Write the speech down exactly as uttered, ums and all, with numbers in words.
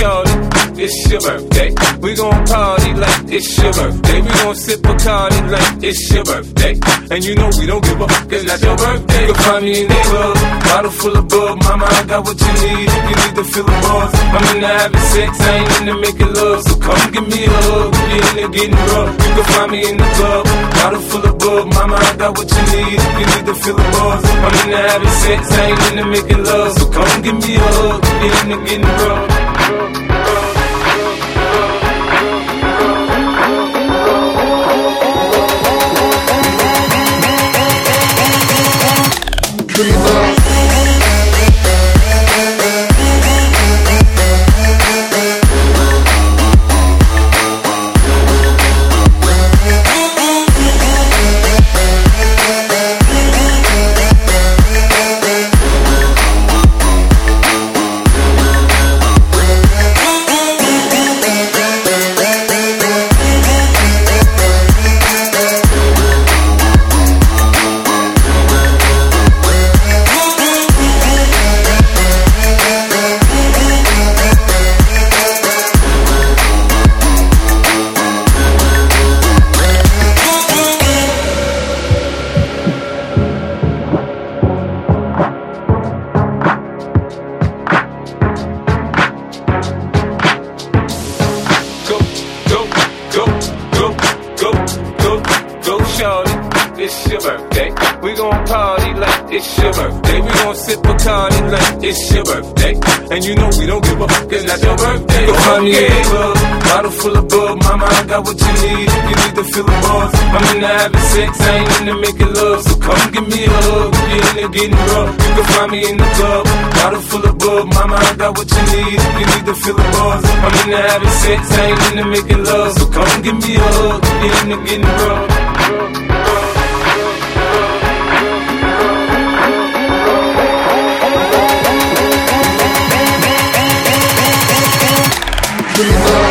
shorty, it's your birthday. We gon' party like it's your birthday. We gon' sip Bacardi like it's your birthday. And you know we don't give a fuck, it's not your birthday. You can find me in the club, bottle full of bug. Mama, I got what you need if you need to feel the buzz. I'm into having sex, I ain't into making love. So come give me a hug, if you're into getting rough. You can find me in the club, bottle full of bug. Mama, I got what you need if you need to feel the buzz. I'm into having sex, I ain't into making love. So come give me a hug, if you're into getting rough. It's your birthday. We gon' party like it's your birthday. We gon' sip Bacardi like it's your birthday. And you know we don't give a fuck, it's not your birthday. You can find me in the club, bottle full of bug. Mama, I got what you need if you need to feel the buzz. I'm into having sex, I ain't into making love. So come give me a hug, if you're into getting rough. You can find me in the club, bottle full of bug. Mama, I got what you need if you need to feel the buzz. I'm into having sex, I ain't into making love. So come give me a hug, if you're into getting rough. Please.